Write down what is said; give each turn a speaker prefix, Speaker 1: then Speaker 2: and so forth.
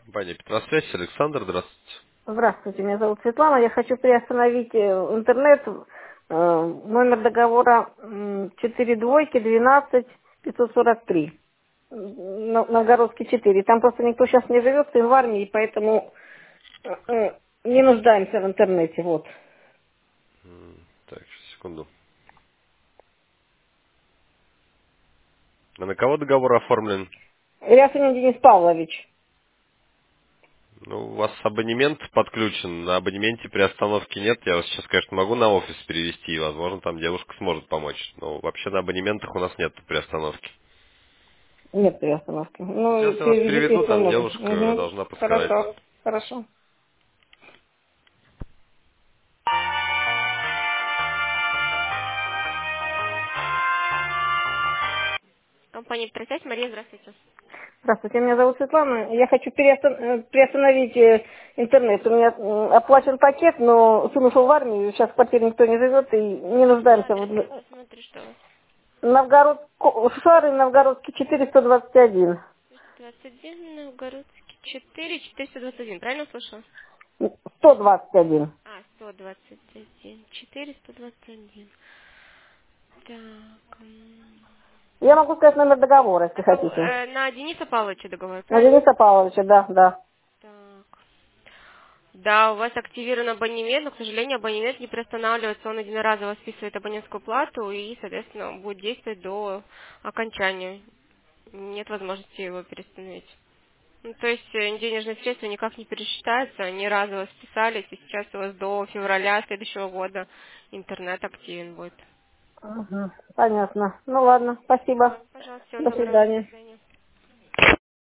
Speaker 1: Компания Петросвязь, Александр, здравствуйте.
Speaker 2: Здравствуйте, меня зовут Светлана. Я хочу приостановить интернет. Номер договора 4 двойки 12 543. Новгородский 4. Там просто никто сейчас не живет, сын в армии, поэтому не нуждаемся в интернете. Вот.
Speaker 1: Так, сейчас, секунду. А на кого договор оформлен?
Speaker 2: Рясынин Денис Павлович.
Speaker 1: Ну, у вас абонемент подключен, на абонементе приостановки нет. Я вас сейчас, конечно, могу на офис перевести, и, возможно, там девушка сможет помочь. Но вообще на абонементах у нас нет приостановки.
Speaker 2: Нет приостановки. Ну,
Speaker 1: Сейчас я вас
Speaker 2: переведите,
Speaker 1: переведу,
Speaker 2: если
Speaker 1: там
Speaker 2: можно.
Speaker 1: девушка
Speaker 2: Угу.
Speaker 1: должна подсказать вам.
Speaker 2: Хорошо. Хорошо.
Speaker 3: Компания «Петросвязь». Мария, здравствуйте.
Speaker 2: Здравствуйте, меня зовут Светлана. Я хочу приостановить интернет. У меня оплачен пакет, но сын ушел в армию, сейчас в квартире никто не живет и не нуждаемся
Speaker 3: Адрес, я
Speaker 2: в
Speaker 3: посмотрю, что у вас.
Speaker 2: Новгород, Шары, Новгородский 421.
Speaker 3: 21, Новгородский, 4, 421. Правильно услышала?
Speaker 2: 121.
Speaker 3: А, 121, 4, 121. Так.
Speaker 2: Я могу сказать номер договора, если
Speaker 3: На кого?
Speaker 2: хотите.
Speaker 3: На Дениса Павловича договор,
Speaker 2: На
Speaker 3: правильно?
Speaker 2: Дениса Павловича, да, да.
Speaker 3: Так. Да, у вас активирован абонемент, но, к сожалению, абонемент не приостанавливается, он единоразово списывает абонентскую плату и, соответственно, будет действовать до окончания. Нет возможности его перестановить. Ну, то есть денежные средства никак не пересчитаются, они разово списались, и сейчас у вас до февраля следующего года интернет активен будет.
Speaker 2: Понятно. Ну ладно, спасибо.
Speaker 3: Да, пожалуйста, всего
Speaker 2: До
Speaker 3: доброго, до
Speaker 2: свидания.
Speaker 3: свидания.